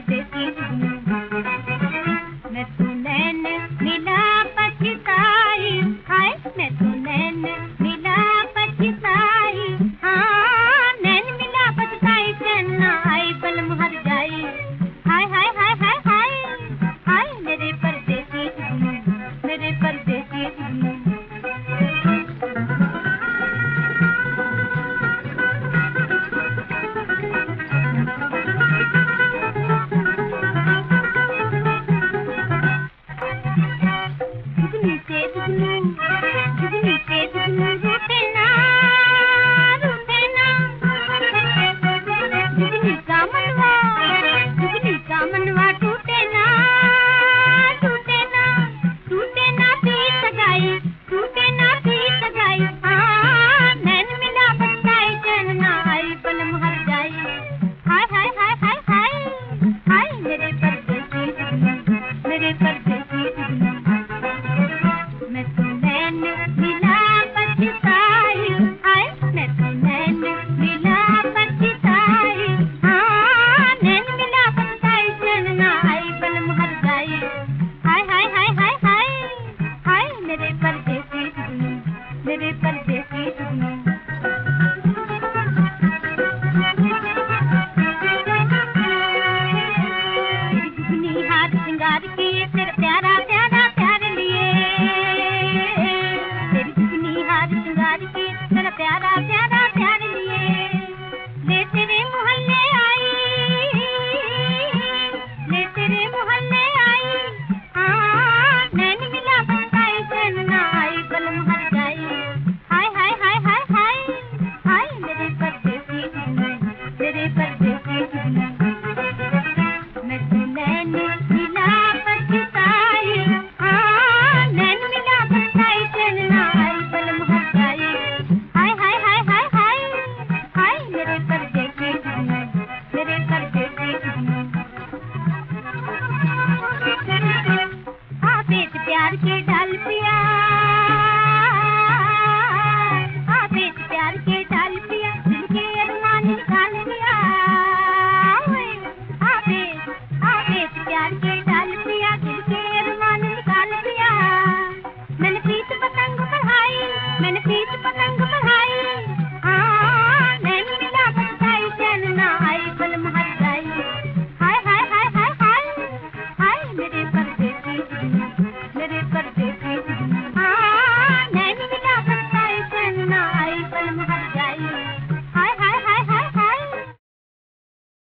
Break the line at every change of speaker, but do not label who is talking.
परदेसी मैं तू नैन मिला पछताई, हाय मैं तू नैन मिला पछताई, हाँ नैन मिला पछताई, चैन ना आई बलम हर जाई, हाय हाय हाय हाय हाय हाय मेरे परदेसी मेरे परदेसी मेरे परदेसी हाथ सिंगार किए तेरा प्यारा प्यारा प्यार लिए, तेरी दुगनी हाथ सिंगार किए तेरा प्यारा प्यारा प्यार लिए, ले तेरे मोहल्ले आई, ले तेरे मोहल्ले आई, हाँ नैन मिला पछताई, चैन ना आई बलम हर जाई, हाय हाय हाय हाय हाय हाय मेरे परदेसी मेरे परदेसी मैं तू नैन मिला पछताई, हाँ नैन मिला पछताई, चैन ना आई बलम हर जाई, हाय हाय हाय हाय हाय हाय मेरे परदेसी मेरे परदेसी आप एक प्यार के डाल पिया, आप एक प्यार के डाल पिया, दिल के अरमान निकाल दिया, आप एक प्यार के डाल पिया, दिल के अरमान निकाल दिया, मैंने प्रीत पतंग बढ़ाई, मैंने प्रीत पतंग बढ़ाई, हाँ नैन मिला पछताई, चैन ना आई बलम हर जाई, हाय हाय हाय हाय हाय हाय मेरे परदेसी